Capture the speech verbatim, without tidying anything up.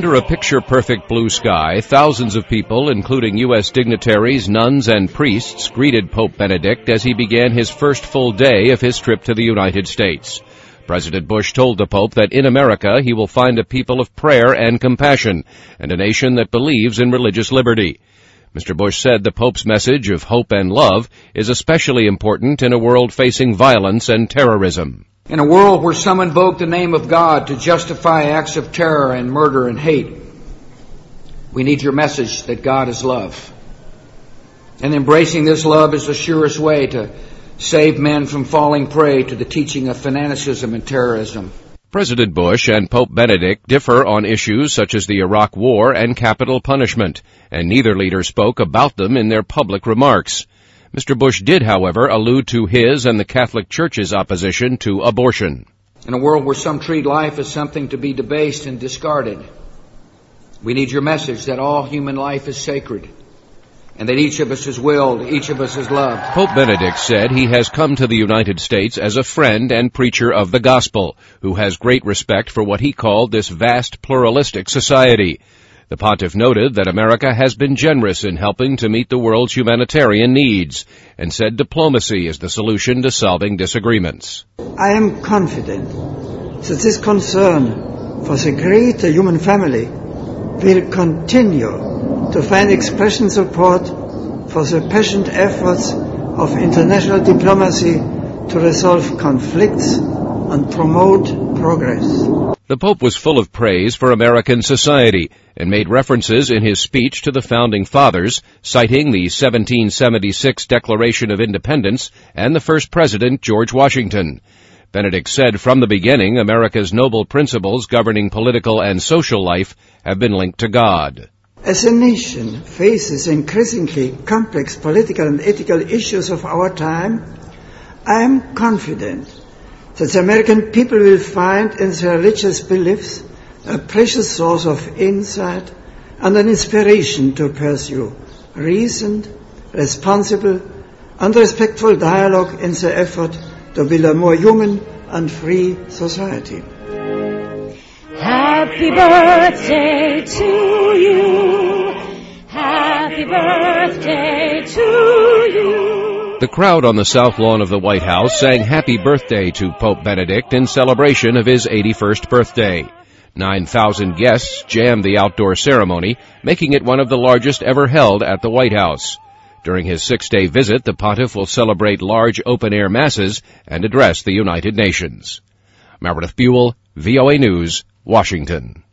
Under a picture-perfect blue sky, thousands of people, including U S dignitaries, nuns, and priests, greeted Pope Benedict as he began his first full day of his trip to the United States. President Bush told the Pope that in America he will find a people of prayer and compassion, and a nation that believes in religious liberty. Mister Bush said the Pope's message of hope and love is especially important in a world facing violence and terrorism. In a world where some invoke the name of God to justify acts of terror and murder and hate, we need your message that God is love. And embracing this love is the surest way to save men from falling prey to the teaching of fanaticism and terrorism. President Bush and Pope Benedict differ on issues such as the Iraq War and capital punishment, and neither leader spoke about them in their public remarks. Mister Bush did, however, allude to his and the Catholic Church's opposition to abortion. In a world where some treat life as something to be debased and discarded, we need your message that all human life is sacred and that each of us is willed, each of us is loved. Pope Benedict said he has come to the United States as a friend and preacher of the gospel, who has great respect for what he called this vast pluralistic society. The pontiff noted that America has been generous in helping to meet the world's humanitarian needs, and said diplomacy is the solution to solving disagreements. I am confident that this concern for the greater human family will continue to find expression support for the passionate efforts of international diplomacy to resolve conflicts and promote progress. The Pope was full of praise for American society and made references in his speech to the Founding Fathers, citing the seventeen seventy-six Declaration of Independence and the first President, George Washington. Benedict said from the beginning America's noble principles governing political and social life have been linked to God. As a nation faces increasingly complex political and ethical issues of our time, I am confident that the American people will find in their religious beliefs a precious source of insight and an inspiration to pursue reasoned, responsible, and respectful dialogue in the effort to build a more human and free society. Happy birthday to you. Happy birthday to you. The crowd on the south lawn of the White House sang happy birthday to Pope Benedict in celebration of his eighty-first birthday. nine thousand guests jammed the outdoor ceremony, making it one of the largest ever held at the White House. During his six-day visit, the pontiff will celebrate large open-air masses and address the United Nations. Meredith Buell, V O A News, Washington.